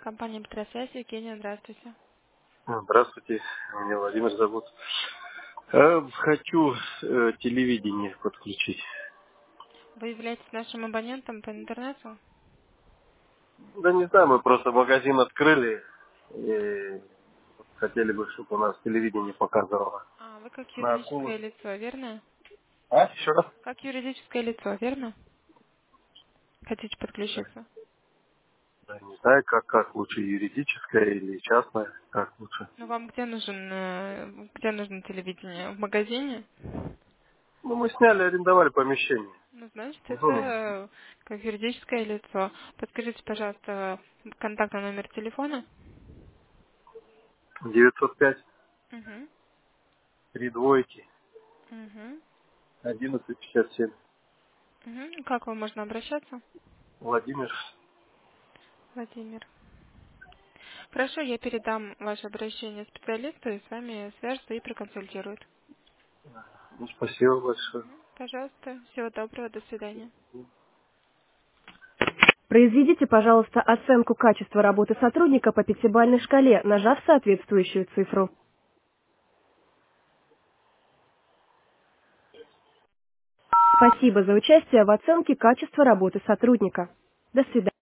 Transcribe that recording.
Компания Петросвязь, Евгения, здравствуйте. Здравствуйте, меня Владимир зовут. Хочу телевидение подключить. Вы являетесь нашим абонентом по интернету? Да не знаю, мы просто магазин открыли и хотели бы, чтобы у нас телевидение показывало. Вы как На юридическое акулу. лицо, верно? А? Еще раз? Как юридическое лицо, верно? Хотите подключиться? Да, не знаю, как лучше, юридическое или частное, как лучше. Ну, вам где нужно телевидение? В магазине? Ну, мы сняли, арендовали помещение. Ну, значит, это Угу. как юридическое лицо. Подскажите, пожалуйста, контактный номер телефона? 905 Угу. 32 Угу. 1157. Угу. Как вам можно обращаться? Владимир. Владимир. Хорошо, я передам ваше обращение специалисту и с вами свяжутся и проконсультируют. Ну, спасибо большое. Пожалуйста, всего доброго, до свидания. Произведите, пожалуйста, оценку качества работы сотрудника по пятибалльной шкале, нажав соответствующую цифру. Спасибо за участие в оценке качества работы сотрудника. До свидания.